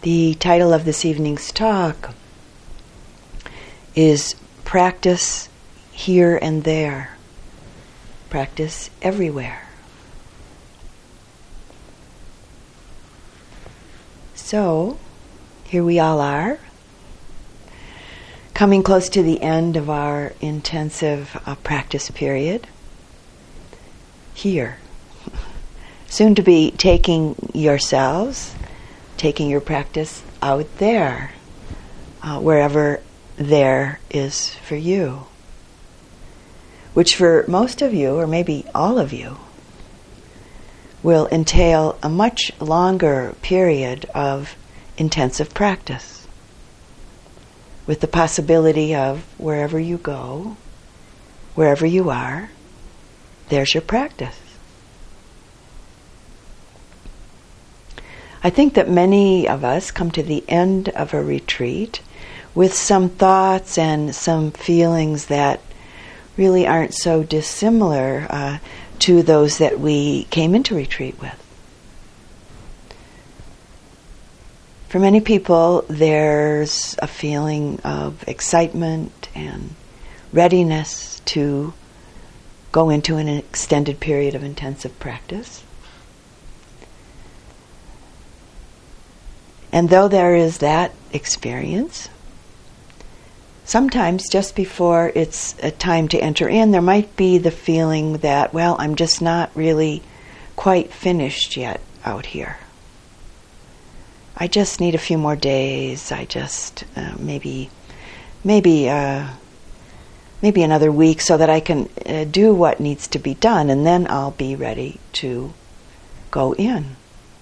The title of this evening's talk is Practice Here and There. Practice everywhere. So, here we all are, coming close to the end of our intensive practice period. Here. Soon to be taking yourselves, taking your practice out there, wherever there is for you. Which for most of you, or maybe all of you, will entail a much longer period of intensive practice, with the possibility of wherever you go, wherever you are, there's your practice. I think that many of us come to the end of a retreat with some thoughts and some feelings that really aren't so dissimilar to those that we came into retreat with. For many people, there's a feeling of excitement and readiness to go into an extended period of intensive practice. And though there is that experience, sometimes just before it's a time to enter in, there might be the feeling that, well, I'm just not really quite finished yet out here. I just need a few more days. I just maybe another week so that I can do what needs to be done, and then I'll be ready to go in.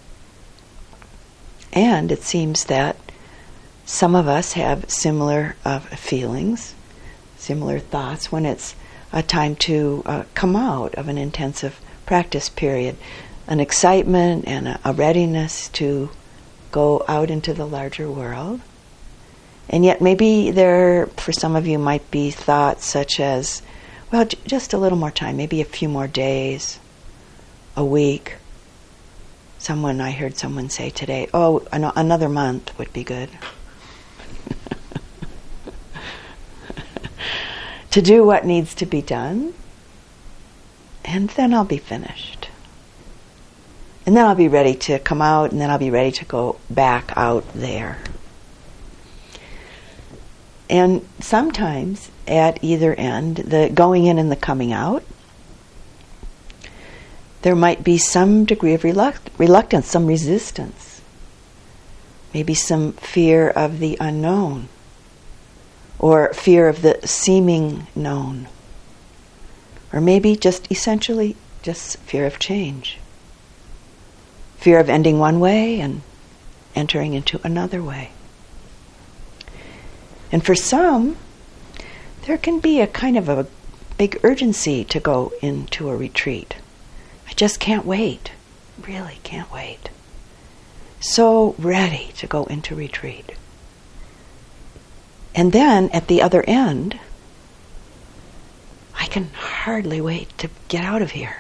And it seems that some of us have similar feelings, similar thoughts when it's a time to come out of an intensive practice period, an excitement and a readiness to go out into the larger world. And yet maybe there, for some of you, might be thoughts such as, well, just a little more time, maybe a few more days, a week. I heard someone say today, another month would be good. To do what needs to be done, and then I'll be finished. And then I'll be ready to come out, and then I'll be ready to go back out there. And sometimes at either end, the going in and the coming out, there might be some degree of reluctance, some resistance, maybe some fear of the unknown, or fear of the seeming known, or maybe just essentially just fear of change, fear of ending one way and entering into another way. And for some, there can be a kind of a big urgency to go into a retreat. I just can't wait, really can't wait. So ready to go into retreat. And then at the other end, I can hardly wait to get out of here.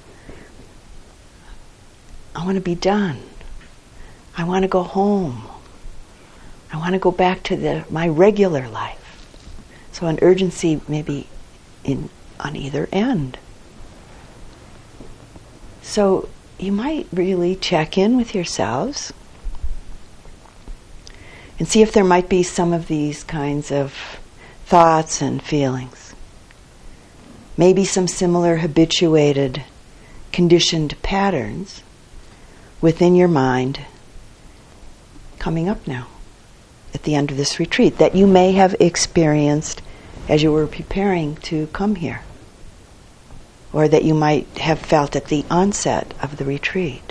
I want to be done. I want to go home. I want to go back to my regular life. So an urgency maybe on either end. So you might really check in with yourselves and see if there might be some of these kinds of thoughts and feelings. Maybe some similar habituated, conditioned patterns within your mind coming up now at the end of this retreat that you may have experienced as you were preparing to come here, or that you might have felt at the onset of the retreat.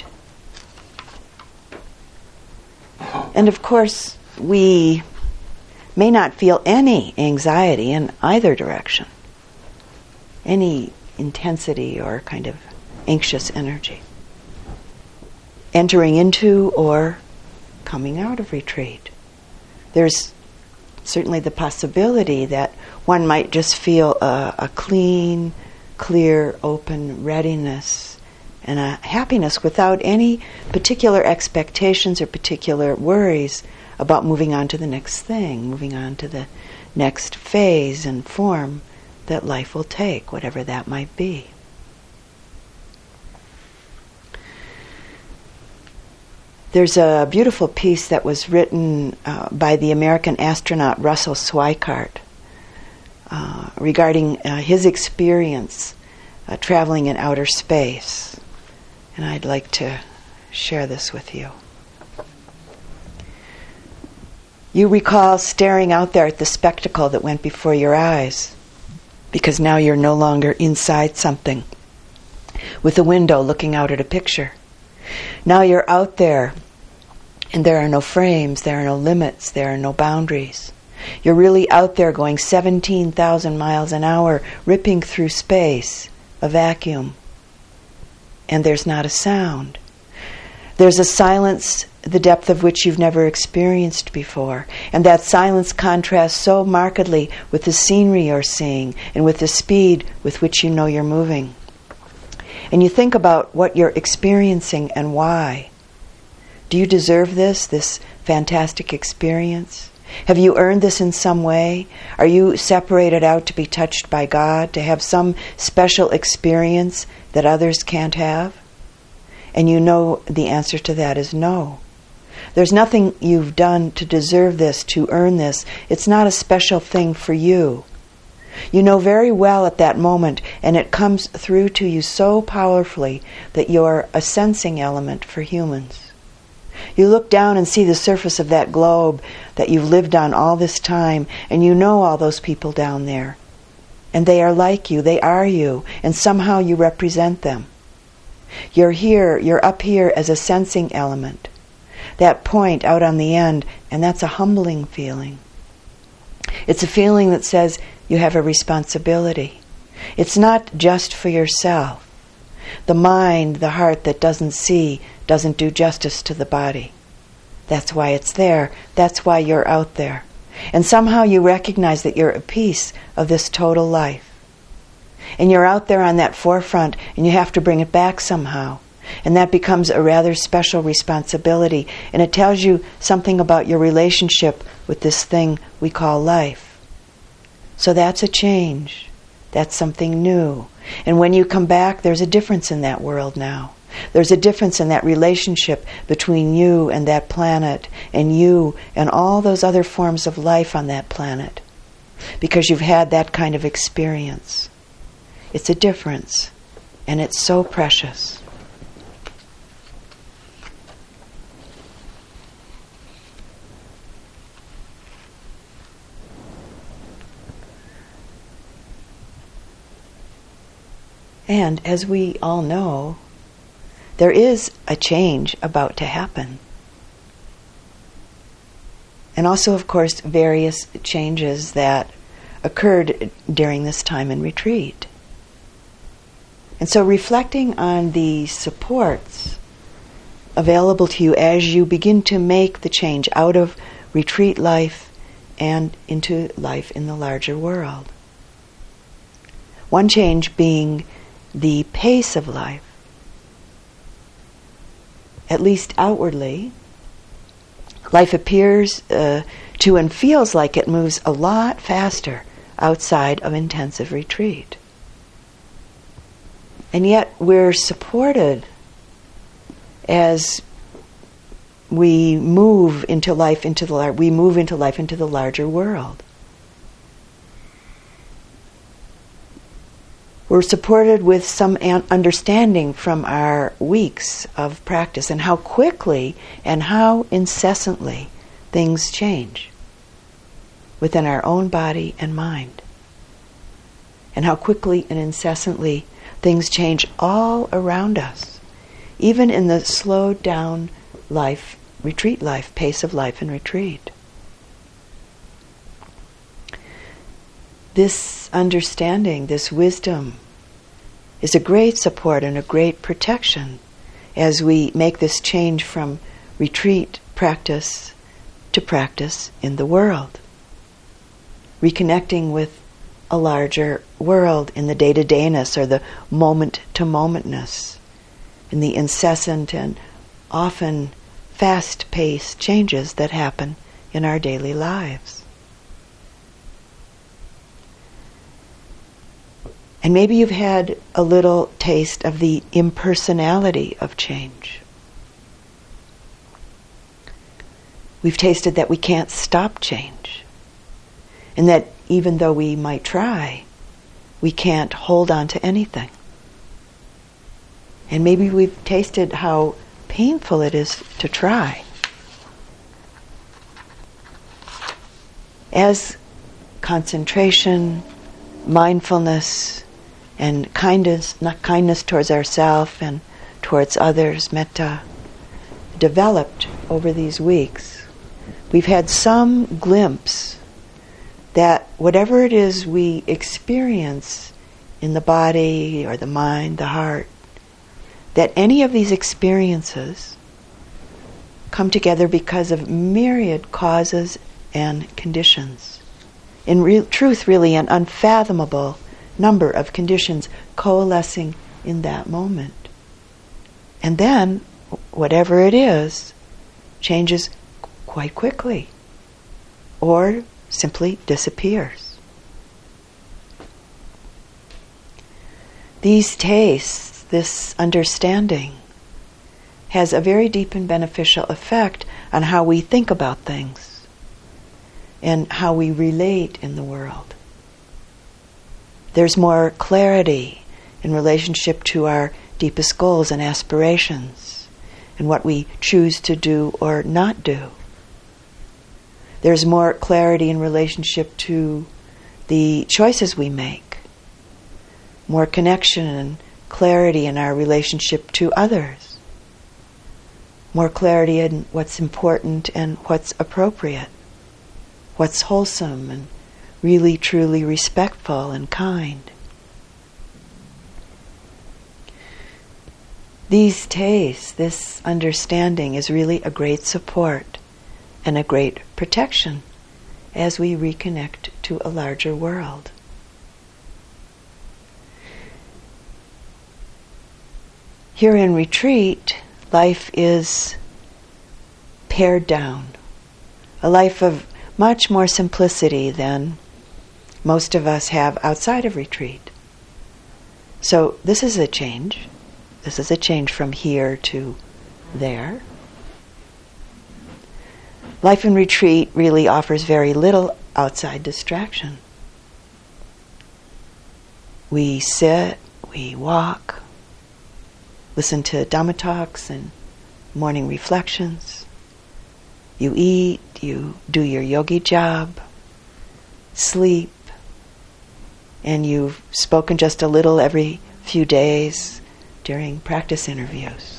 And of course, we may not feel any anxiety in either direction, any intensity or kind of anxious energy, entering into or coming out of retreat. There's certainly the possibility that one might just feel a clean, clear, open readiness and a happiness without any particular expectations or particular worries about moving on to the next thing, moving on to the next phase and form that life will take, whatever that might be. There's a beautiful piece that was written by the American astronaut Russell Schweickart regarding his experience traveling in outer space. And I'd like to share this with you. You recall staring out there at the spectacle that went before your eyes, because now you're no longer inside something, with a window looking out at a picture. Now you're out there, and there are no frames, there are no limits, there are no boundaries. You're really out there going 17,000 miles an hour, ripping through space, a vacuum. And there's not a sound. There's a silence, the depth of which you've never experienced before. And that silence contrasts so markedly with the scenery you're seeing and with the speed with which you know you're moving. And you think about what you're experiencing and why. Do you deserve this fantastic experience? Have you earned this in some way? Are you separated out to be touched by God, to have some special experience that others can't have? And you know the answer to that is no. There's nothing you've done to deserve this, to earn this. It's not a special thing for you. You know very well at that moment, and it comes through to you so powerfully that you're a sensing element for humans. You look down and see the surface of that globe that you've lived on all this time, and you know all those people down there. And they are like you, they are you, and somehow you represent them. You're here, you're up here as a sensing element. That point out on the end, and that's a humbling feeling. It's a feeling that says you have a responsibility. It's not just for yourself. The mind, the heart that doesn't see, doesn't do justice to the body. That's why it's there. That's why you're out there. And somehow you recognize that you're a piece of this total life. And you're out there on that forefront, and you have to bring it back somehow. And that becomes a rather special responsibility. And it tells you something about your relationship with this thing we call life. So that's a change. That's something new. And when you come back, there's a difference in that world now. There's a difference in that relationship between you and that planet, and you and all those other forms of life on that planet, because you've had that kind of experience. It's a difference, and it's so precious. And as we all know, there is a change about to happen. And also, of course, various changes that occurred during this time in retreat. And so reflecting on the supports available to you as you begin to make the change out of retreat life and into life in the larger world. One change being the pace of life. At least outwardly, life appears to and feels like it moves a lot faster outside of intensive retreat. And yet we're supported as we move into life into the larger world. We're supported with some understanding from our weeks of practice and how quickly and how incessantly things change within our own body and mind. And how quickly and incessantly things change all around us, even in the slowed down life, retreat life, pace of life in retreat. This understanding, this wisdom, is a great support and a great protection as we make this change from retreat practice to practice in the world. Reconnecting with a larger world in the day-to-dayness or the moment-to-momentness. in the incessant and often fast-paced changes that happen in our daily lives. And maybe you've had a little taste of the impersonality of change. We've tasted that we can't stop change, and that even though we might try, we can't hold on to anything. And maybe we've tasted how painful it is to try. As concentration, mindfulness, and kindness towards ourselves and towards others, metta, developed over these weeks, we've had some glimpse that whatever it is we experience in the body or the mind, the heart, that any of these experiences come together because of myriad causes and conditions. In truth, really an unfathomable number of conditions coalescing in that moment. And then, whatever it is, changes quite quickly, or simply disappears. These tastes, this understanding, has a very deep and beneficial effect on how we think about things and how we relate in the world. There's more clarity in relationship to our deepest goals and aspirations and what we choose to do or not do. There's more clarity in relationship to the choices we make, more connection and clarity in our relationship to others, more clarity in what's important and what's appropriate, what's wholesome and really truly respectful and kind. These tastes, this understanding is really a great support and a great protection as we reconnect to a larger world. Here in retreat, life is pared down, a life of much more simplicity than most of us have outside of retreat. So this is a change. This is a change from here to there. Life in retreat really offers very little outside distraction. We sit, we walk, listen to Dhamma talks and morning reflections. You eat, you do your yogi job, sleep, and you've spoken just a little every few days during practice interviews.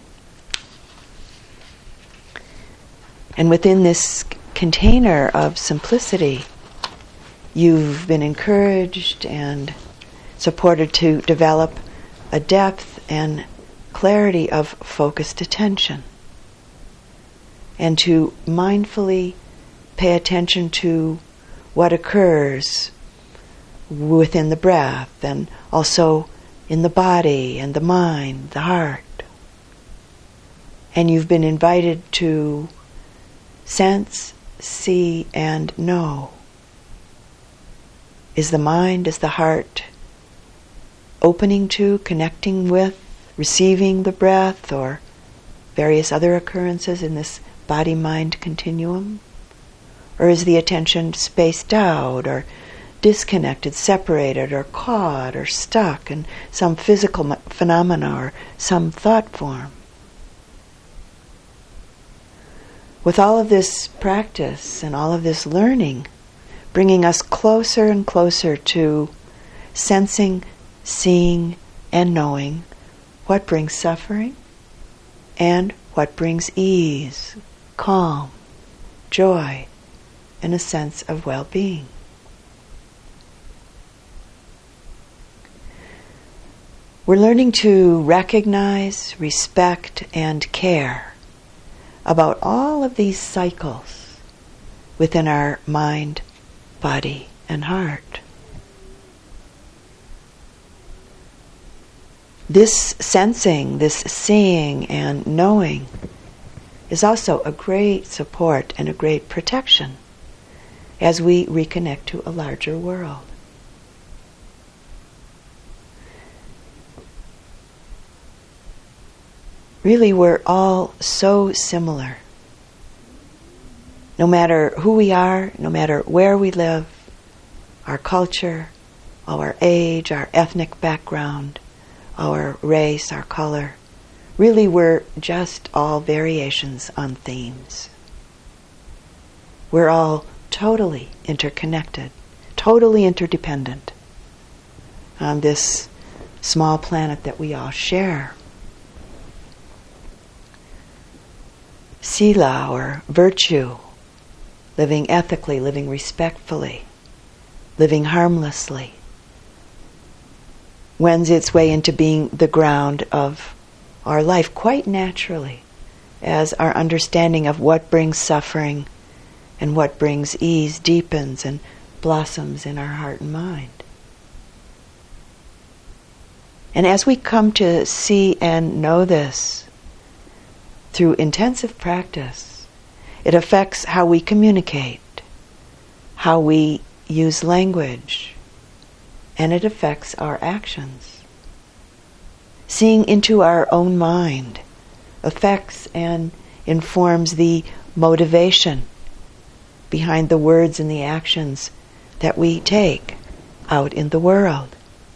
And within this container of simplicity, you've been encouraged and supported to develop a depth and clarity of focused attention, and to mindfully pay attention to what occurs within the breath and also in the body and the mind, the heart. And you've been invited to sense, see, and know. Is the mind, is the heart opening to, connecting with, receiving the breath or various other occurrences in this body-mind continuum? Or is the attention spaced out or disconnected, separated, or caught, or stuck in some physical phenomena or some thought form? With all of this practice and all of this learning, bringing us closer and closer to sensing, seeing, and knowing what brings suffering and what brings ease, calm, joy, and a sense of well-being. We're learning to recognize, respect, and care about all of these cycles within our mind, body, and heart. This sensing, this seeing and knowing is also a great support and a great protection as we reconnect to a larger world. Really, we're all so similar. No matter who we are, no matter where we live, our culture, our age, our ethnic background, our race, our color. Really, we're just all variations on themes. We're all totally interconnected, totally interdependent on this small planet that we all share. Sila, or virtue, living ethically, living respectfully, living harmlessly, wends its way into being the ground of our life quite naturally, as our understanding of what brings suffering and what brings ease deepens and blossoms in our heart and mind. And as we come to see and know this through intensive practice, it affects how we communicate, how we use language, and it affects our actions. Seeing into our own mind affects and informs the motivation behind the words and the actions that we take out in the world.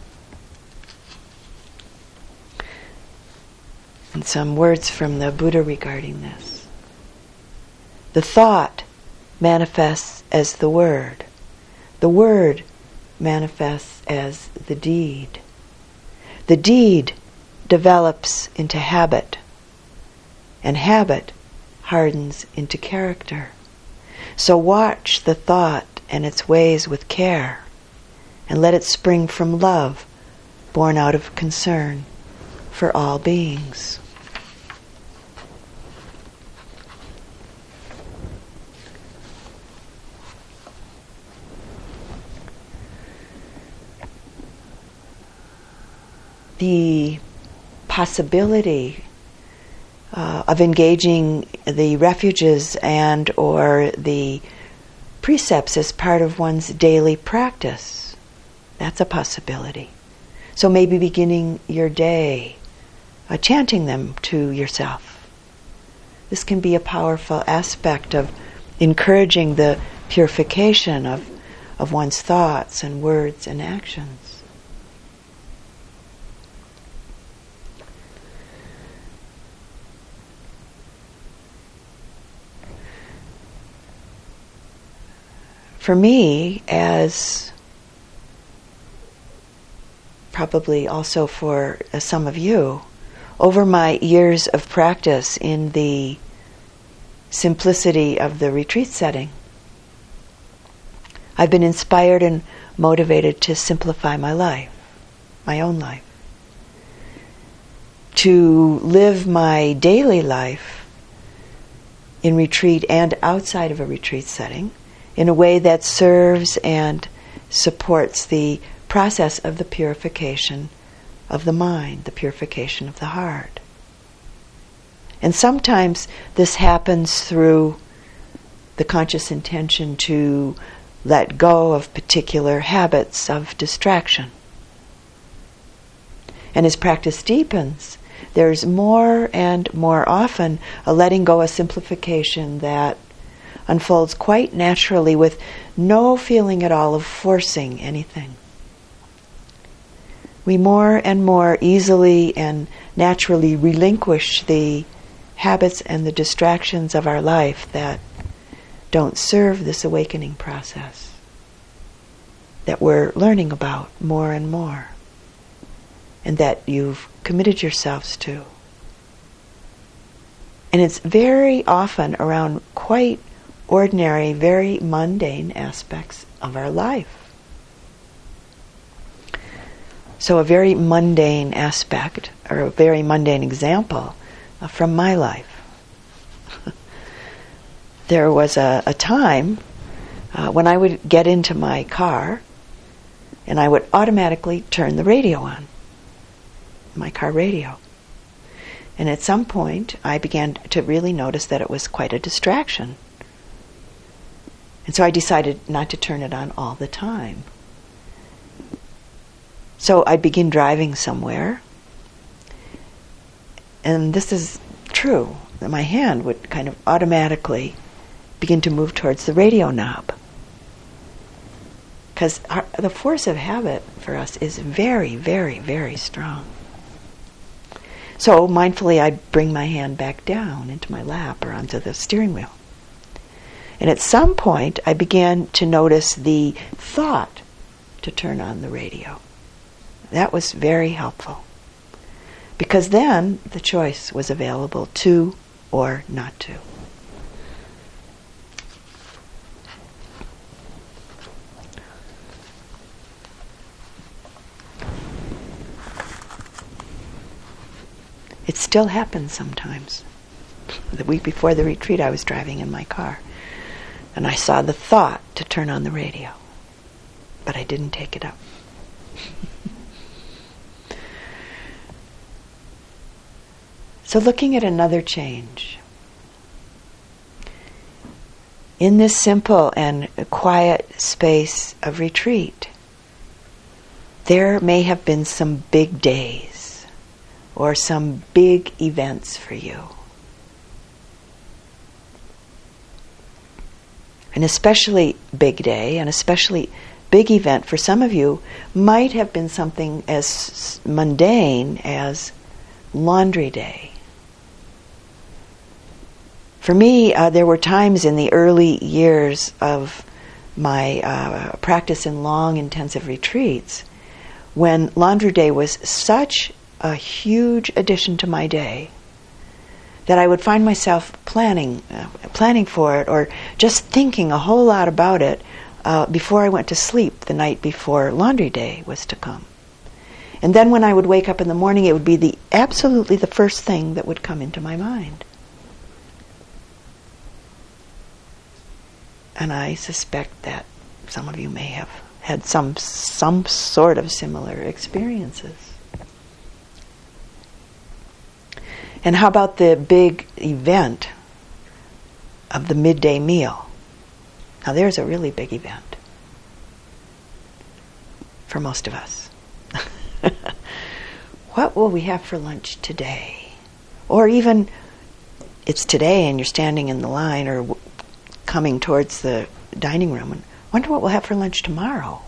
And some words from the Buddha regarding this. The thought manifests as the word. The word manifests as the deed. The deed develops into habit, and habit hardens into character. So watch the thought and its ways with care, and let it spring from love, born out of concern for all beings. The possibility of engaging the refuges and or the precepts as part of one's daily practice, that's a possibility. So maybe beginning your day chanting them to yourself. This can be a powerful aspect of encouraging the purification of one's thoughts and words and actions. For me, as probably also for some of you, over my years of practice in the simplicity of the retreat setting, I've been inspired and motivated to simplify my life, my own life, to live my daily life in retreat and outside of a retreat setting in a way that serves and supports the process of the purification of the mind, the purification of the heart. And sometimes this happens through the conscious intention to let go of particular habits of distraction. And as practice deepens, there's more and more often a letting go, a simplification that unfolds quite naturally with no feeling at all of forcing anything. We more and more easily and naturally relinquish the habits and the distractions of our life that don't serve this awakening process that we're learning about more and more, and that you've committed yourselves to. And it's very often around quite ordinary, very mundane aspects of our life. So a very mundane aspect, or a very mundane example from my life. There was a time when I would get into my car and I would automatically turn the radio on. my car radio. And at some point, I began to really notice that it was quite a distraction. And so I decided not to turn it on all the time. So I'd begin driving somewhere, and this is true, that my hand would kind of automatically begin to move towards the radio knob. Because the force of habit for us is very, very, very strong. So mindfully I'd bring my hand back down into my lap or onto the steering wheel. And at some point I began to notice the thought to turn on the radio. That was very helpful. Because then the choice was available to or not to. It still happens sometimes. The week before the retreat, I was driving in my car, and I saw the thought to turn on the radio, but I didn't take it up. So looking at another change. In this simple and quiet space of retreat, there may have been some big days or some big events for you. An especially big day, an especially big event for some of you might have been something as mundane as laundry day. For me, there were times in the early years of my practice in long, intensive retreats when laundry day was such a huge addition to my day that I would find myself planning for it or just thinking a whole lot about it before I went to sleep the night before laundry day was to come. And then when I would wake up in the morning, it would be absolutely the first thing that would come into my mind. And I suspect that some of you may have had some sort of similar experiences. And how about the big event of the midday meal? Now there's a really big event for most of us. What will we have for lunch today? Or even, it's today and you're standing in the line or coming towards the dining room and wonder what we'll have for lunch tomorrow.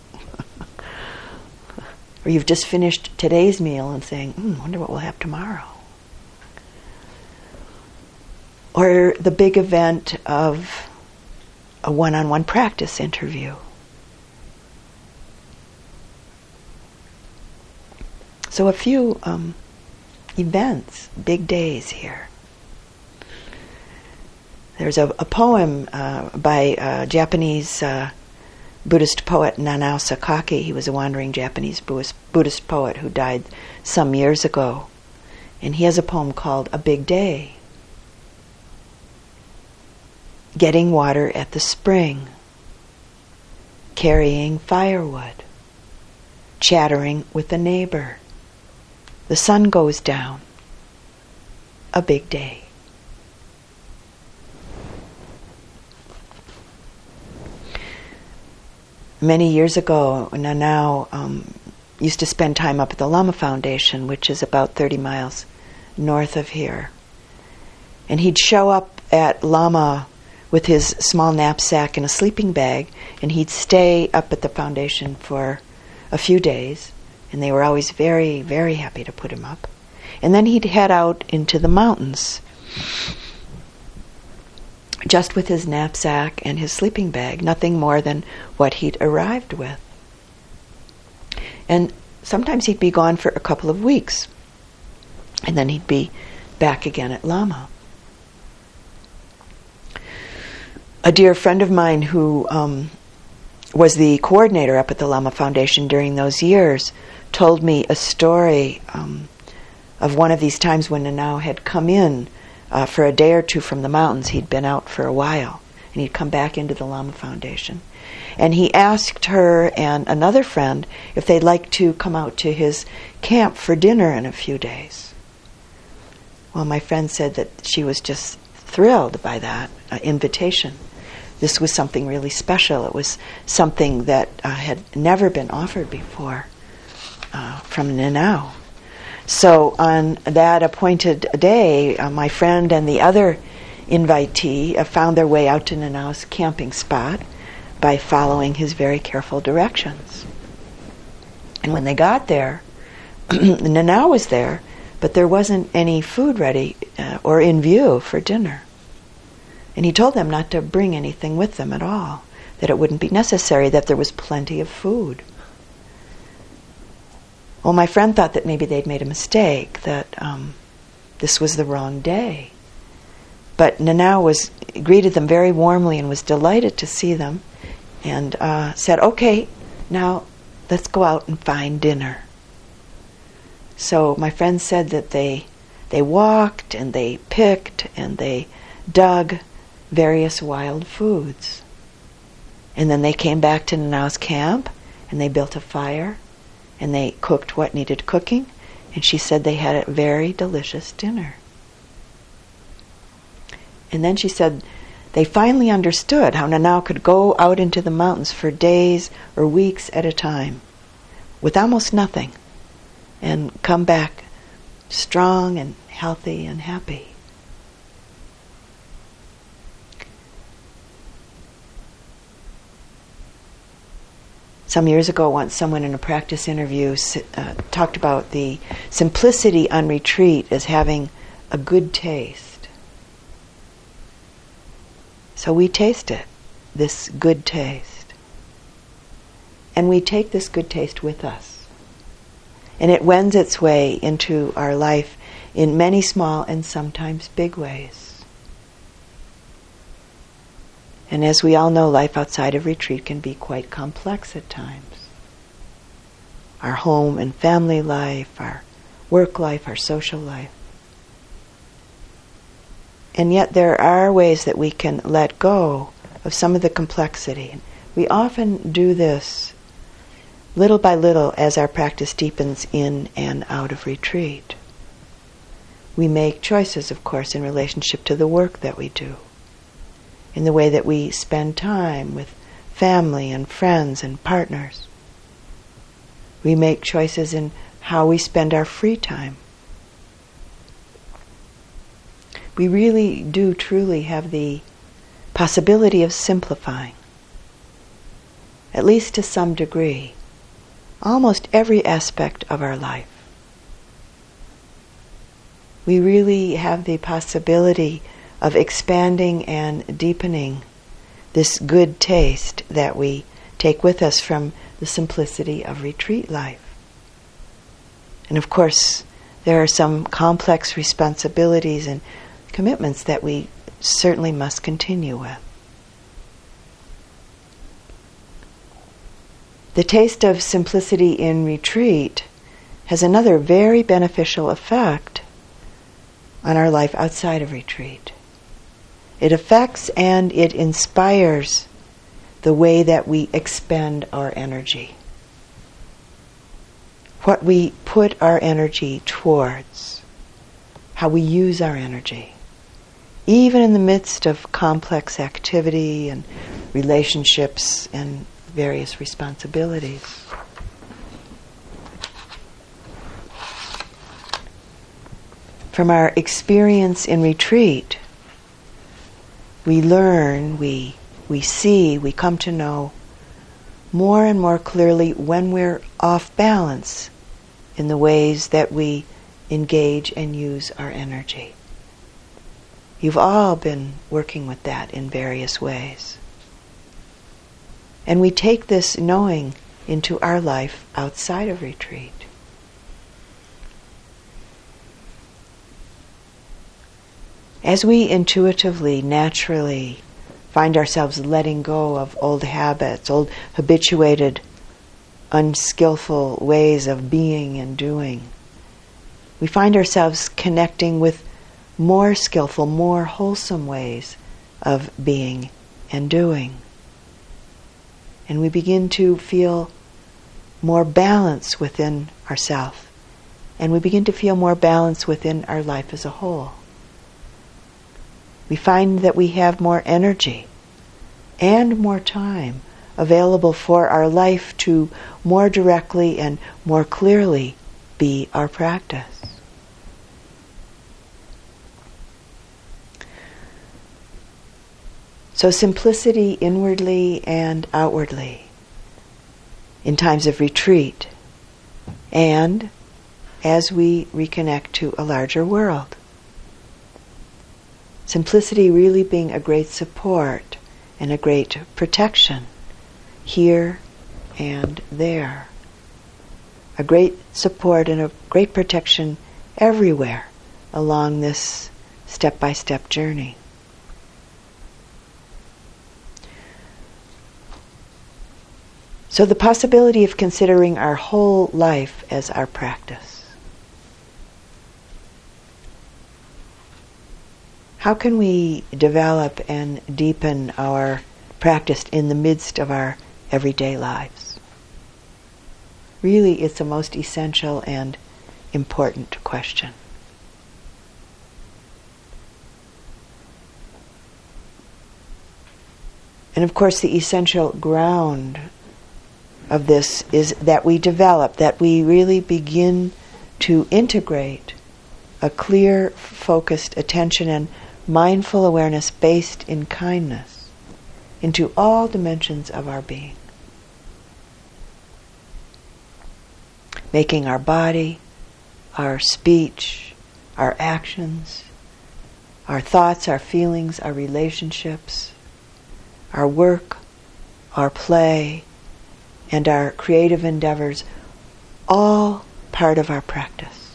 Or you've just finished today's meal and saying, wonder what we'll have tomorrow. Or the big event of a one-on-one practice interview. So a few events, big days here. There's a poem by Japanese Buddhist poet Nanao Sakaki. He was a wandering Japanese Buddhist poet who died some years ago. And he has a poem called A Big Day. Getting water at the spring, carrying firewood, chattering with a neighbor. The sun goes down. A big day. Many years ago, Nanao used to spend time up at the Lama Foundation, which is about 30 miles north of here. And he'd show up at Lama with his small knapsack and a sleeping bag, and he'd stay up at the foundation for a few days, and they were always very, very happy to put him up. And then he'd head out into the mountains, just with his knapsack and his sleeping bag, nothing more than what he'd arrived with. And sometimes he'd be gone for a couple of weeks, and then he'd be back again at Lama. A dear friend of mine who was the coordinator up at the Lama Foundation during those years told me a story of one of these times when Nanao had come in for a day or two from the mountains. He'd been out for a while, and he'd come back into the Lama Foundation. And he asked her and another friend if they'd like to come out to his camp for dinner in a few days. Well, my friend said that she was just thrilled by that invitation. This was something really special. It was something that had never been offered before from Nanao. So on that appointed day, my friend and the other invitee found their way out to Nanao's camping spot by following his very careful directions. And when they got there, Nanao was there, but there wasn't any food ready or in view for dinner. And he told them not to bring anything with them at all, that it wouldn't be necessary, that there was plenty of food. Well, my friend thought that maybe they'd made a mistake, that this was the wrong day. But Nanao greeted them very warmly and was delighted to see them, and said, "Okay, now let's go out and find dinner." So my friend said that they walked and they picked and they dug various wild foods. And then they came back to Nanao's camp and they built a fire and they cooked what needed cooking, and she said they had a very delicious dinner. And then she said they finally understood how Nanao could go out into the mountains for days or weeks at a time with almost nothing and come back strong and healthy and happy. Some years ago, once someone in a practice interview talked about the simplicity on retreat as having a good taste. So we taste it, this good taste. And we take this good taste with us. And it wends its way into our life in many small and sometimes big ways. And as we all know, life outside of retreat can be quite complex at times. Our home and family life, our work life, our social life. And yet there are ways that we can let go of some of the complexity. We often do this little by little as our practice deepens in and out of retreat. We make choices, of course, in relationship to the work that we do, in the way that we spend time with family and friends and partners. We make choices in how we spend our free time. We really do truly have the possibility of simplifying, at least to some degree, almost every aspect of our life. We really have the possibility of expanding and deepening this good taste that we take with us from the simplicity of retreat life. And of course, there are some complex responsibilities and commitments that we certainly must continue with. The taste of simplicity in retreat has another very beneficial effect on our life outside of retreat. It affects and it inspires the way that we expend our energy. What we put our energy towards, how we use our energy, even in the midst of complex activity and relationships and various responsibilities. From our experience in retreat, we learn, we see, we come to know more and more clearly when we're off balance in the ways that we engage and use our energy. You've all been working with that in various ways. And we take this knowing into our life outside of retreat. As we intuitively, naturally find ourselves letting go of old habits, old habituated, unskillful ways of being and doing, we find ourselves connecting with more skillful, more wholesome ways of being and doing. and we begin to feel more balance within ourselves, and we begin to feel more balance within our life as a whole. We find that we have more energy and more time available for our life to more directly and more clearly be our practice. So simplicity inwardly and outwardly in times of retreat, and as we reconnect to a larger world. Simplicity really being a great support and a great protection here and there. A great support and a great protection everywhere along this step-by-step journey. So the possibility of considering our whole life as our practice. How can we develop and deepen our practice in the midst of our everyday lives? Really, it's a most essential and important question. And of course, the essential ground of this is that we develop, that we really begin to integrate a clear, focused attention and mindful awareness based in kindness into all dimensions of our being. Making our body, our speech, our actions, our thoughts, our feelings, our relationships, our work, our play, and our creative endeavors, all part of our practice.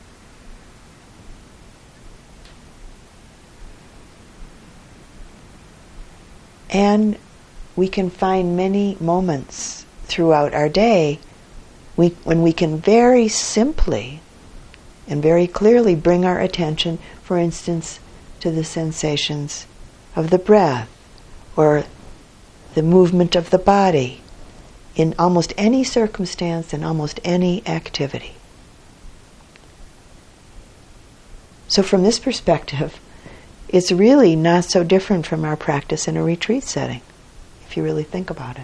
And we can find many moments throughout our day when we can very simply and very clearly bring our attention, for instance, to the sensations of the breath or the movement of the body in almost any circumstance and almost any activity. So from this perspective, it's really not so different from our practice in a retreat setting, if you really think about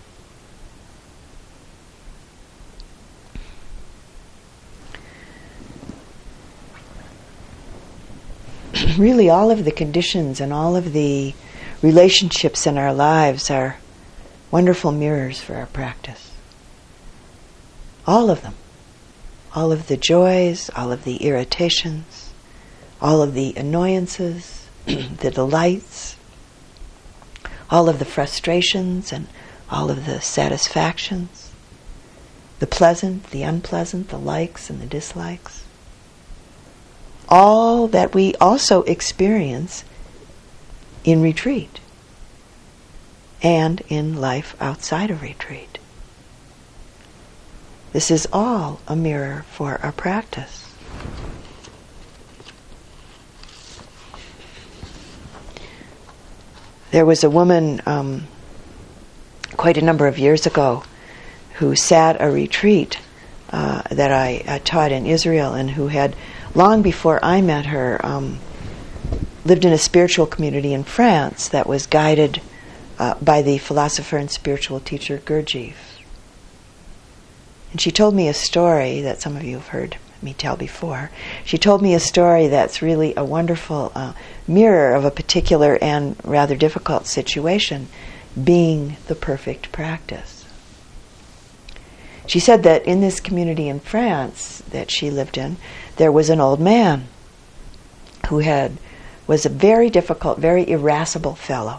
it. Really, all of the conditions and all of the relationships in our lives are wonderful mirrors for our practice. All of them. All of the joys, all of the irritations, all of the annoyances, the delights, all of the frustrations and all of the satisfactions, the pleasant, the unpleasant, the likes and the dislikes. All that we also experience in retreat and in life outside of retreat. This is all a mirror for our practice. There was a woman quite a number of years ago who sat a retreat that I taught in Israel, and who had, long before I met her, lived in a spiritual community in France that was guided by the philosopher and spiritual teacher Gurdjieff. And she told me a story that some of you have heard me tell before. She told me a story that's really a wonderful mirror of a particular and rather difficult situation, being the perfect practice. She said that in this community in France that she lived in, there was an old man who was a very difficult, very irascible fellow.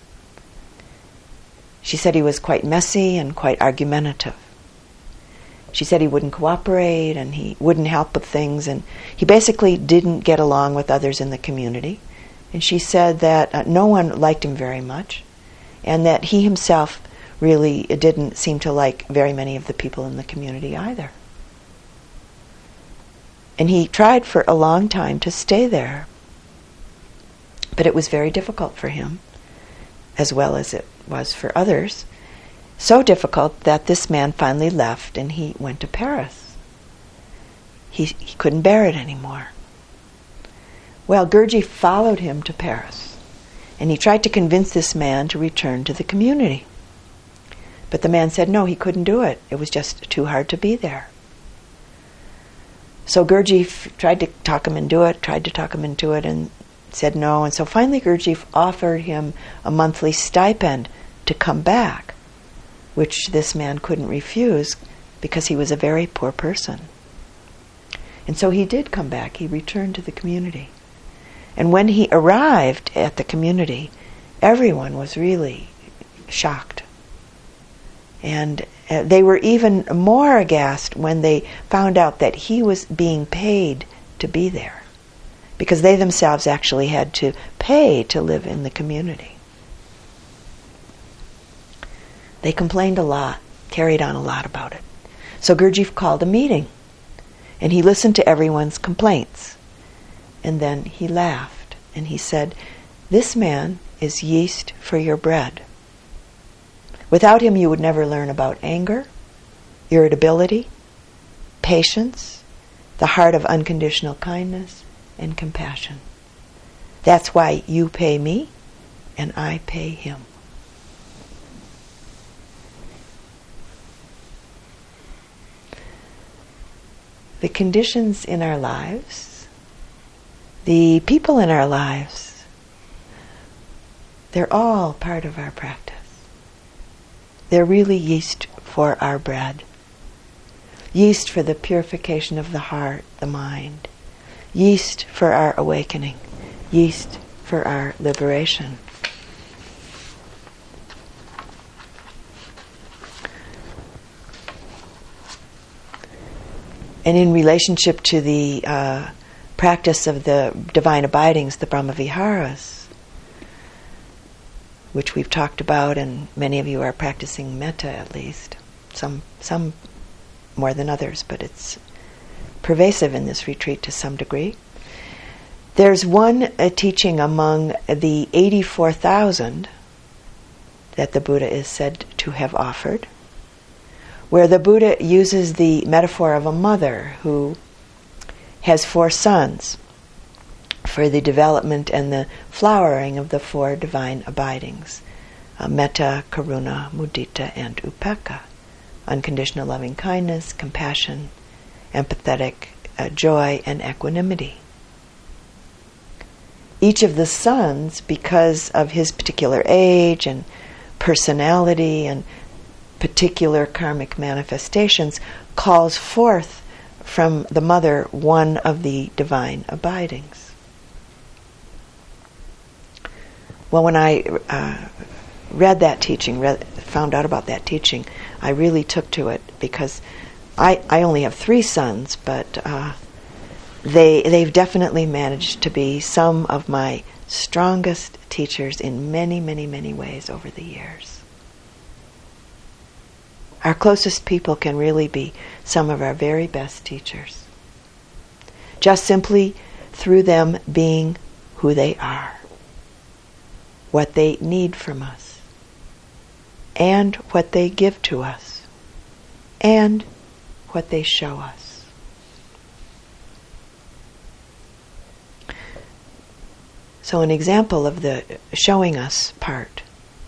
She said he was quite messy and quite argumentative. She said he wouldn't cooperate and he wouldn't help with things, and he basically didn't get along with others in the community. And she said that no one liked him very much, and that he himself really didn't seem to like very many of the people in the community either. And he tried for a long time to stay there, but it was very difficult for him, as well as it was for others. So difficult that this man finally left and he went to Paris. He couldn't bear it anymore. Well, Gurdjieff followed him to Paris, and he tried to convince this man to return to the community. But the man said no, he couldn't do it. It was just too hard to be there. So Gurdjieff tried to talk him into it, and said no. And so finally Gurdjieff offered him a monthly stipend to come back, which this man couldn't refuse because he was a very poor person. And so he did come back. He returned to the community. And when he arrived at the community, everyone was really shocked. And they were even more aghast when they found out that he was being paid to be there, because they themselves actually had to pay to live in the community. They complained a lot, carried on a lot about it. So Gurdjieff called a meeting, and he listened to everyone's complaints. And then he laughed, and he said, "This man is yeast for your bread. Without him you would never learn about anger, irritability, patience, the heart of unconditional kindness, and compassion. That's why you pay me, and I pay him." The conditions in our lives, the people in our lives, they're all part of our practice. They're really yeast for our bread. Yeast for the purification of the heart, the mind. Yeast for our awakening. Yeast for our liberation. And in relationship to the practice of the divine abidings, the Brahmaviharas, which we've talked about, and many of you are practicing metta at least, some more than others, but it's pervasive in this retreat to some degree. There's one teaching among the 84,000 that the Buddha is said to have offered, where the Buddha uses the metaphor of a mother who has 4 sons for the development and the flowering of the 4 divine abidings, metta, karuna, mudita, and upekkha, unconditional loving kindness, compassion, empathetic joy, and equanimity. Each of the sons, because of his particular age and personality and particular karmic manifestations, calls forth from the mother one of the divine abidings. Well, when I read that teaching, found out about that teaching, I really took to it, because I only have 3 sons, but they've definitely managed to be some of my strongest teachers in many, many, many ways over the years. Our closest people can really be some of our very best teachers, just simply through them being who they are, what they need from us, and what they give to us, and what they show us. So an example of the showing us part.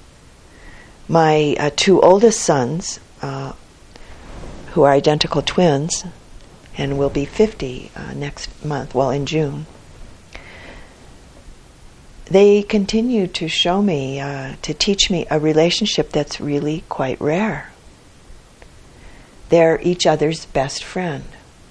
My 2 oldest sons, who are identical twins and will be 50 next month, in June, they continue to show me, to teach me a relationship that's really quite rare. They're each other's best friend.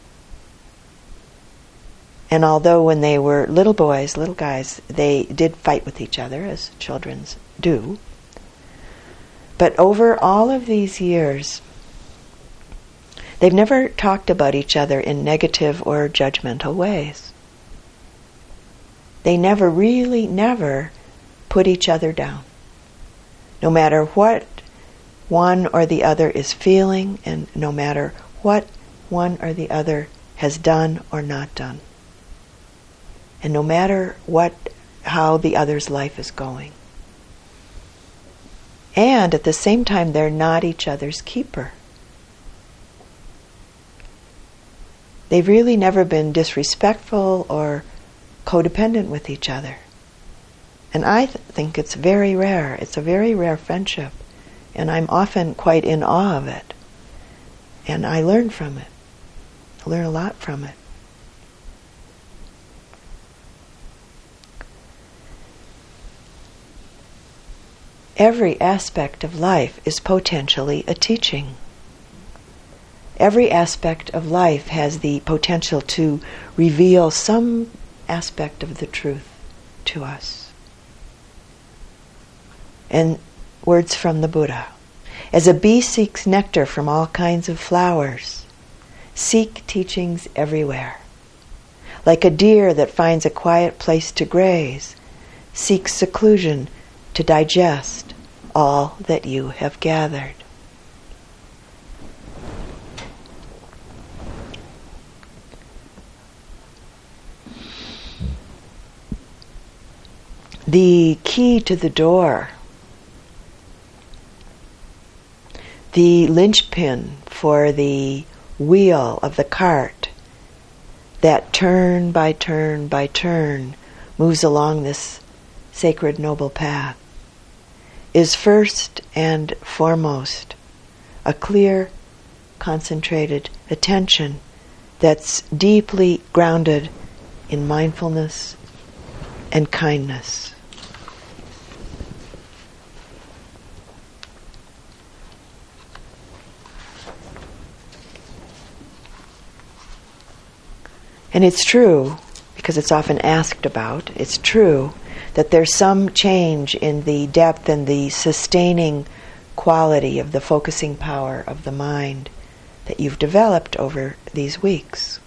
And although when they were little boys, little guys, they did fight with each other, as children do, but over all of these years, they've never talked about each other in negative or judgmental ways. They never put each other down. No matter what one or the other is feeling, and no matter what one or the other has done or not done, and no matter how the other's life is going. And at the same time, they're not each other's keeper. They've really never been disrespectful or codependent with each other. And I think it's very rare. It's a very rare friendship. And I'm often quite in awe of it. And I learn from it. I learn a lot from it. Every aspect of life is potentially a teaching. Every aspect of life has the potential to reveal some aspect of the truth to us. And words from the Buddha. As a bee seeks nectar from all kinds of flowers, seek teachings everywhere. Like a deer that finds a quiet place to graze, seek seclusion to digest all that you have gathered. The key to the door, the linchpin for the wheel of the cart that turn by turn by turn moves along this sacred noble path, is first and foremost a clear, concentrated attention that's deeply grounded in mindfulness and kindness. And it's true, because it's often asked about, it's true that there's some change in the depth and the sustaining quality of the focusing power of the mind that you've developed over these weeks.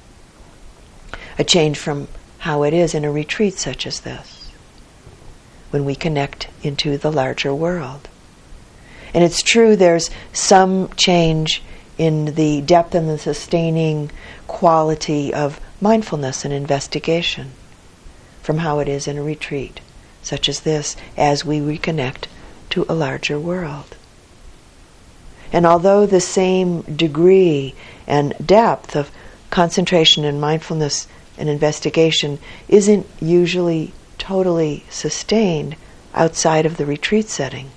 A change from how it is in a retreat such as this, when we connect into the larger world. And it's true there's some change in the depth and the sustaining quality of mindfulness and investigation from how it is in a retreat such as this, as we reconnect to a larger world. And although the same degree and depth of concentration and mindfulness and investigation isn't usually totally sustained outside of the retreat setting,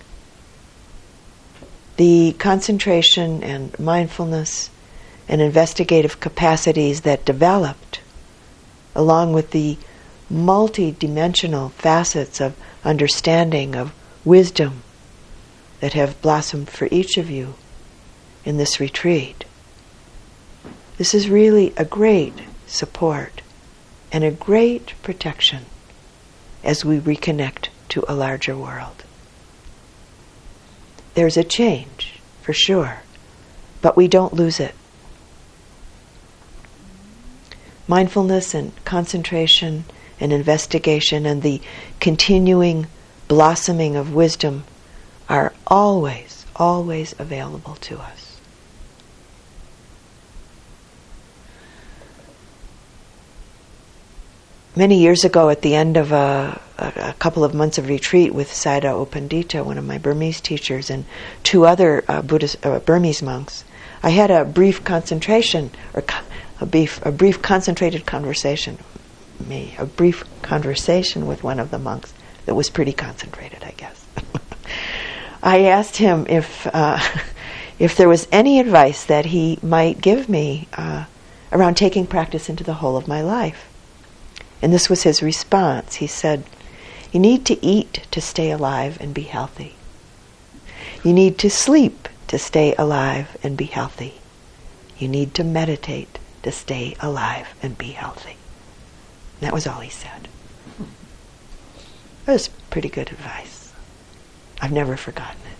the concentration and mindfulness and investigative capacities that developed, along with the multi-dimensional facets of understanding, of wisdom that have blossomed for each of you in this retreat. This is really a great support and a great protection as we reconnect to a larger world. There's a change, for sure, but we don't lose it. Mindfulness and concentration and investigation and the continuing blossoming of wisdom are always, always available to us. Many years ago, at the end of a couple of months of retreat with Sayadaw U Pandita, one of my Burmese teachers, and two other Burmese monks, I had a brief concentration, or a brief concentrated conversation, a brief conversation with one of the monks that was pretty concentrated, I guess. I asked him if there was any advice that he might give me around taking practice into the whole of my life. And this was his response. He said, "You need to eat to stay alive and be healthy. You need to sleep to stay alive and be healthy. You need to meditate to stay alive and be healthy." And that was all he said. That was pretty good advice. I've never forgotten it.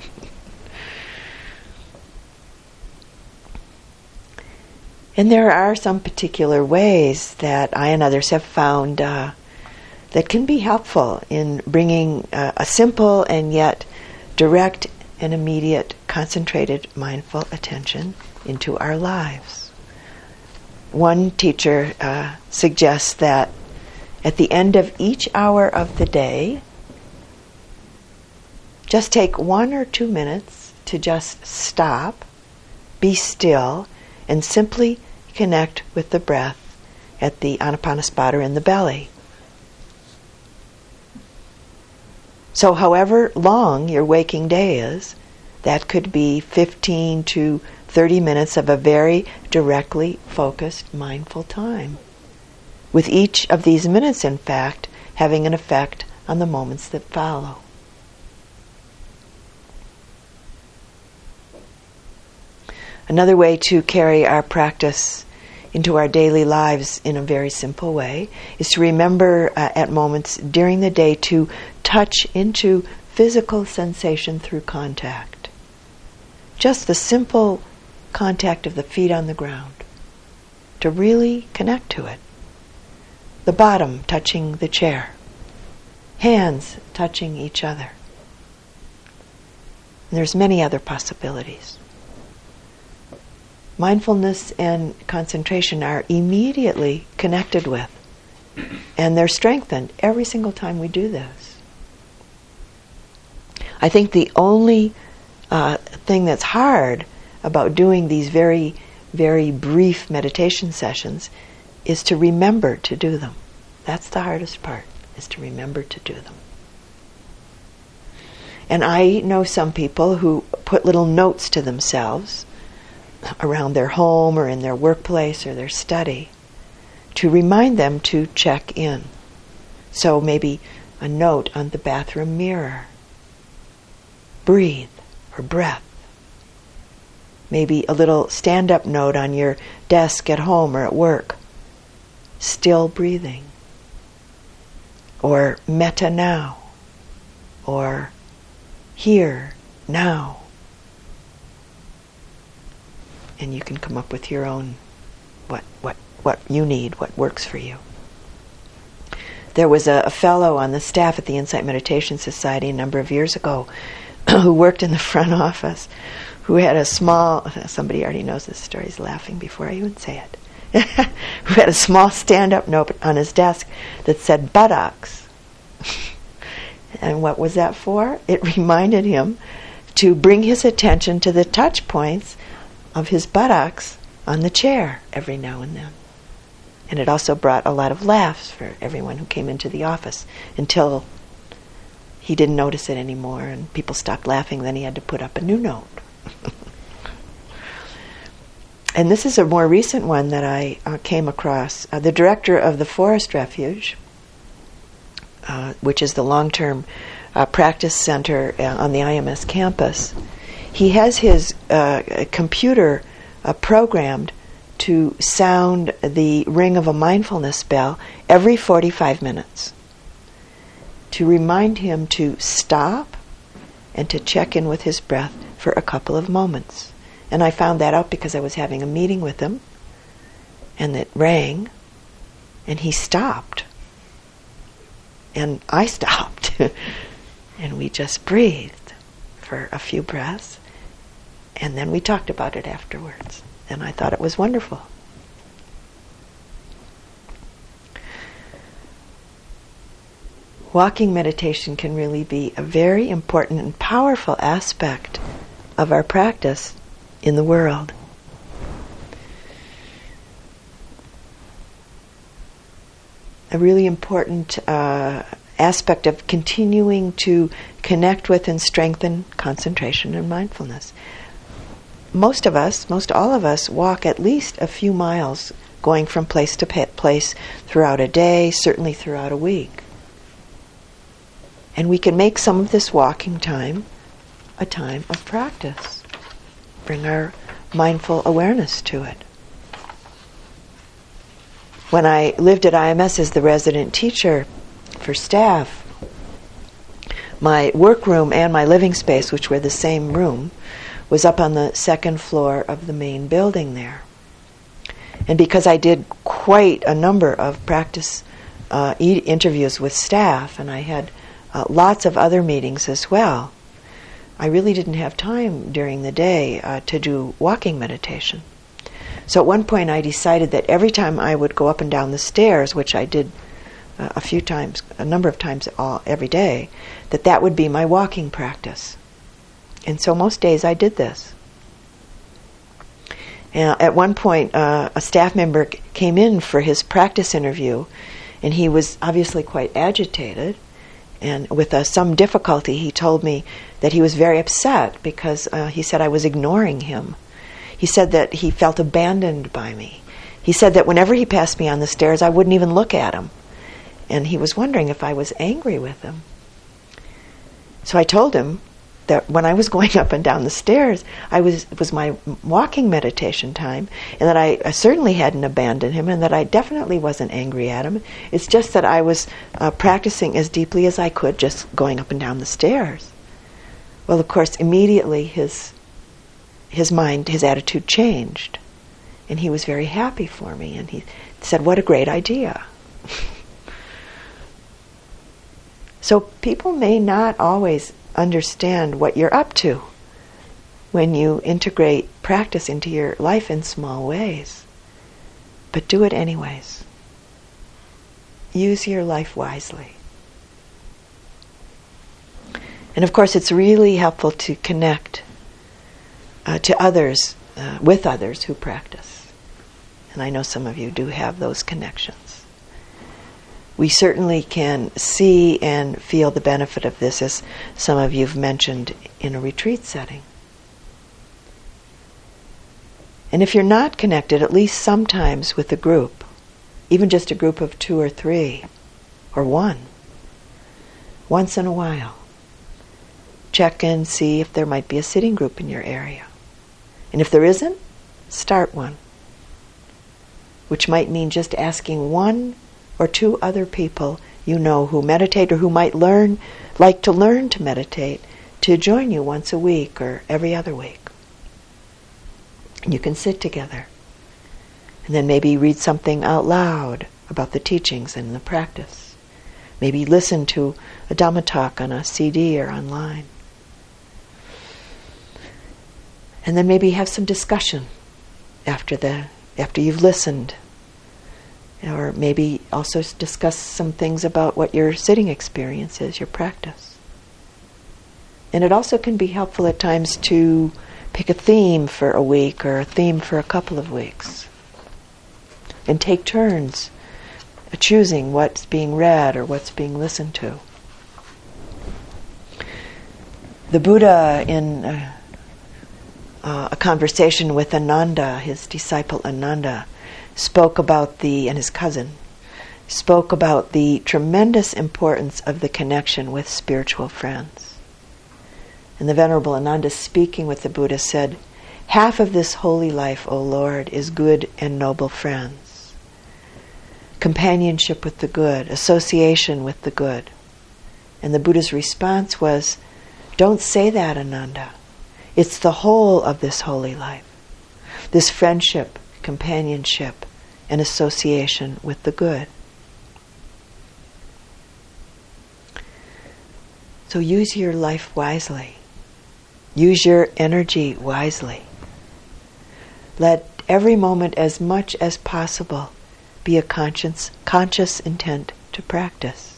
And there are some particular ways that I and others have found that can be helpful in bringing a simple and yet direct and immediate concentrated mindful attention into our lives. One teacher suggests that at the end of each hour of the day, just take 1 or 2 minutes to just stop, be still, and simply connect with the breath at the Anapanasati in the belly. So however long your waking day is, that could be 15 to 30 minutes of a very directly focused mindful time. With each of these minutes, in fact, having an effect on the moments that follow. Another way to carry our practice into our daily lives in a very simple way is to remember at moments during the day to touch into physical sensation through contact. Just the simple contact of the feet on the ground. To really connect to it. The bottom touching the chair. Hands touching each other. And there's many other possibilities. Mindfulness and concentration are immediately connected with, and they're strengthened every single time we do this. I think the only thing that's hard about doing these very, very brief meditation sessions is to remember to do them. That's the hardest part, is to remember to do them. And I know some people who put little notes to themselves around their home or in their workplace or their study to remind them to check in. So maybe a note on the bathroom mirror. Breathe, or breath. Maybe a little stand-up note on your desk at home or at work. Still breathing. Or metta now. Or here, now. And you can come up with your own, what you need, what works for you. There was a fellow on the staff at the Insight Meditation Society a number of years ago who worked in the front office, who had a small, somebody already knows this story, he's laughing before I even say it, who had a small stand-up note on his desk that said buttocks. And what was that for? It reminded him to bring his attention to the touch points of his buttocks on the chair every now and then. And it also brought a lot of laughs for everyone who came into the office until he didn't notice it anymore and people stopped laughing. Then he had to put up a new note. And this is a more recent one that I came across. The director of the Forest Refuge, which is the long-term practice center on the IMS campus, he has his computer programmed to sound the ring of a mindfulness bell every 45 minutes to remind him to stop and to check in with his breath for a couple of moments. And I found that out because I was having a meeting with him and it rang and he stopped. And I stopped. And we just breathed for a few breaths. And then we talked about it afterwards. And I thought it was wonderful. Walking meditation can really be a very important and powerful aspect of our practice in the world. A really important aspect of continuing to connect with and strengthen concentration and mindfulness. Most all of us walk at least a few miles going from place to place throughout a day, certainly throughout a week. And we can make some of this walking time a time of practice. Bring our mindful awareness to it. When I lived at IMS as the resident teacher for staff, my workroom and my living space, which were the same room, was up on the second floor of the main building there. And because I did quite a number of practice interviews with staff, and I had lots of other meetings as well, I really didn't have time during the day to do walking meditation. So at one point I decided that every time I would go up and down the stairs, which I did a few times a number of times every day, that would be my walking practice. And so most days I did this. And at one point, a staff member came in for his practice interview, and he was obviously quite agitated. And with some difficulty, he told me that he was very upset because he said I was ignoring him. He said that he felt abandoned by me. He said that whenever he passed me on the stairs, I wouldn't even look at him. And he was wondering if I was angry with him. So I told him that when I was going up and down the stairs, it was my walking meditation time, and that I certainly hadn't abandoned him, and that I definitely wasn't angry at him. It's just that I was practicing as deeply as I could, just going up and down the stairs. Well, of course, immediately his mind, his attitude changed, and he was very happy for me, and he said, "What a great idea." So people may not always understand what you're up to when you integrate practice into your life in small ways. But do it anyways. Use your life wisely. And of course, it's really helpful to connect to others, with others who practice. And I know some of you do have those connections. We certainly can see and feel the benefit of this, as some of you have mentioned, in a retreat setting. And if you're not connected, at least sometimes with a group, even just a group of 2 or 3, or 1, once in a while, check and see if there might be a sitting group in your area. And if there isn't, start one, which might mean just asking 1 or 2 other people you know who meditate or who might like to learn to meditate, to join you once a week or every other week. And you can sit together and then maybe read something out loud about the teachings and the practice. Maybe listen to a Dhamma talk on a CD or online. And then maybe have some discussion after you've listened. Or maybe also discuss some things about what your sitting experience is, your practice. And it also can be helpful at times to pick a theme for a week or a theme for a couple of weeks. And take turns choosing what's being read or what's being listened to. The Buddha, in a conversation with Ananda, his disciple Ananda, and his cousin, spoke about the tremendous importance of the connection with spiritual friends. And the Venerable Ananda, speaking with the Buddha, said, "Half of this holy life, O Lord, is good and noble friends. Companionship with the good, association with the good." And the Buddha's response was, "Don't say that, Ananda. It's the whole of this holy life. This friendship, companionship, and association with the good." So use your life wisely. Use your energy wisely. Let every moment, as much as possible, be a conscious intent to practice.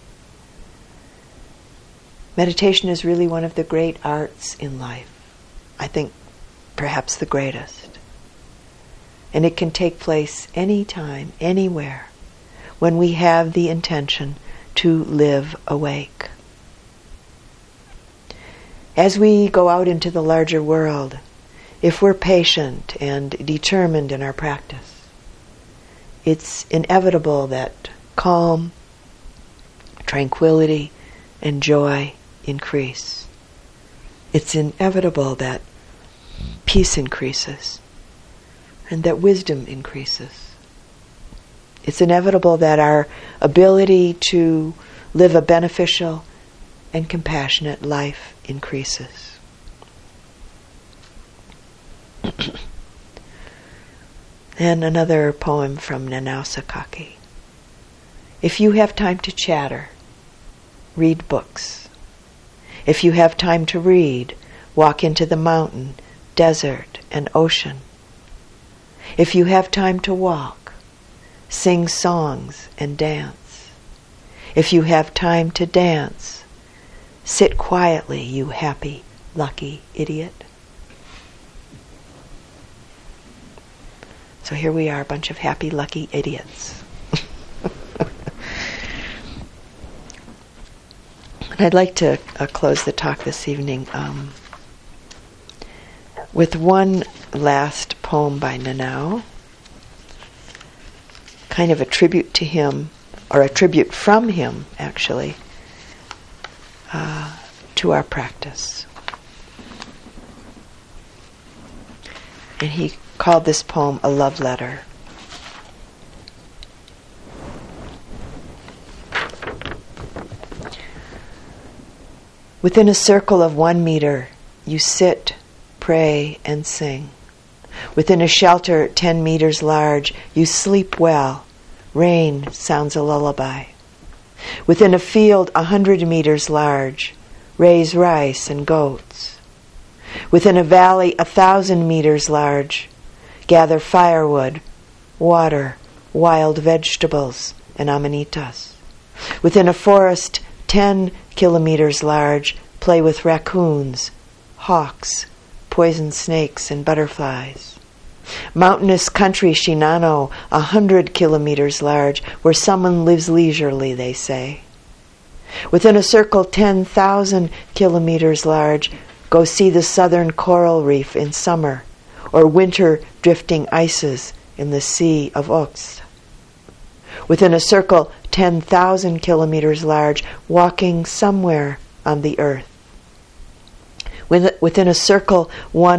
Meditation is really one of the great arts in life. I think perhaps the greatest. And it can take place anytime, anywhere, when we have the intention to live awake. As we go out into the larger world, if we're patient and determined in our practice, it's inevitable that calm, tranquility, and joy increase. It's inevitable that peace increases and that wisdom increases. It's inevitable that our ability to live a beneficial and compassionate life increases. And another poem from Nanao Sakaki. If you have time to chatter, read books. If you have time to read, walk into the mountain, desert, and ocean. If you have time to walk, sing songs and dance. If you have time to dance, sit quietly, you happy, lucky idiot. So here we are, a bunch of happy, lucky idiots. I'd like to close the talk this evening with one last poem by Nanau, kind of a tribute to him, or a tribute from him, actually, to our practice. And he called this poem a love letter. Within a circle of 1 meter, you sit, pray, and sing. Within a shelter 10 meters large, you sleep well. Rain sounds a lullaby. Within a field 100 meters large, raise rice and goats. Within a valley 1,000 meters large, gather firewood, water, wild vegetables, and amanitas. Within a forest 10 kilometers large, play with raccoons, hawks, poison snakes, and butterflies. Mountainous country Shinano, 100 kilometers large, where someone lives leisurely, they say. Within a circle 10,000 kilometers large, go see the southern coral reef in summer, or winter drifting ices in the Sea of Okhotsk. Within a circle 10,000 kilometers large, walking somewhere on the earth. Within a circle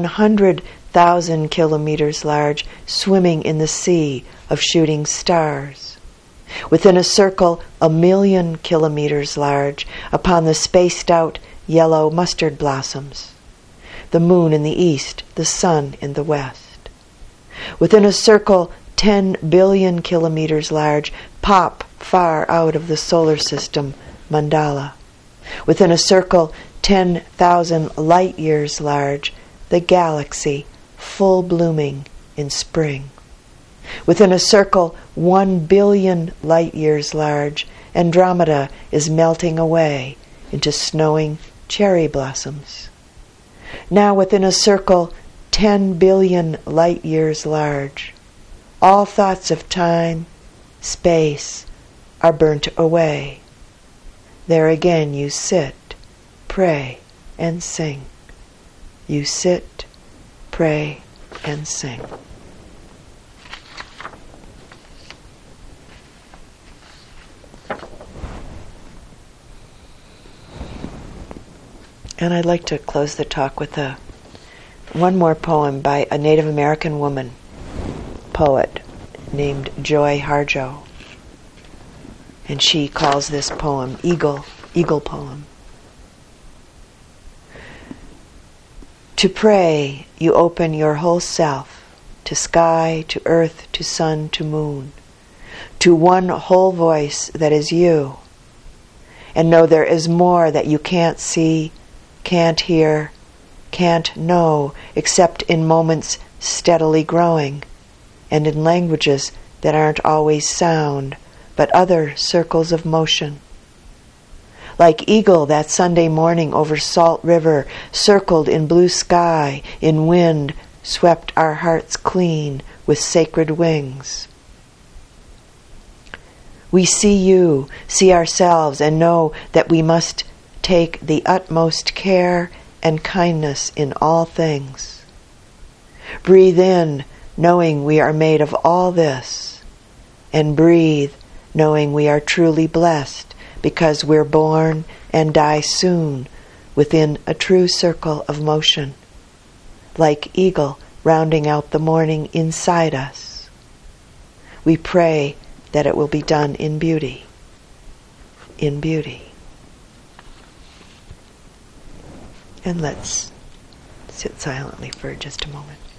100,000 kilometers large, swimming in the sea of shooting stars. Within a circle 1,000,000 kilometers large, upon the spaced-out yellow mustard blossoms. The moon in the east, the sun in the west. Within a circle 10 billion kilometers large, pop far out of the solar system, mandala. Within a circle 10,000 light years large, the galaxy, full blooming in spring. Within a circle 1 billion light years large, Andromeda is melting away into snowing cherry blossoms. Now within a circle 10 billion light years large, all thoughts of time, space, are burnt away. There again you sit, pray, and sing. You sit, pray, and sing. And I'd like to close the talk with one more poem by a Native American woman, poet, named Joy Harjo. And she calls this poem Eagle Poem. To pray, you open your whole self, to sky, to earth, to sun, to moon, to one whole voice that is you, and know there is more that you can't see, can't hear, can't know, except in moments steadily growing, and in languages that aren't always sound, but other circles of motion. Like eagle that Sunday morning over Salt River, circled in blue sky, in wind, swept our hearts clean with sacred wings. We see you, see ourselves, and know that we must take the utmost care and kindness in all things. Breathe in, knowing we are made of all this, and breathe, knowing we are truly blessed because we're born and die soon within a true circle of motion, like eagle rounding out the morning inside us. We pray that it will be done in beauty, in beauty. And let's sit silently for just a moment.